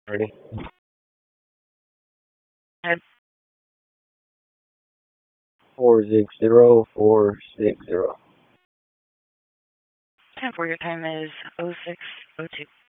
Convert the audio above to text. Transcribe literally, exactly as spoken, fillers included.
Ready? Head. Four six zero four six zero. Ten for your time is oh six oh two.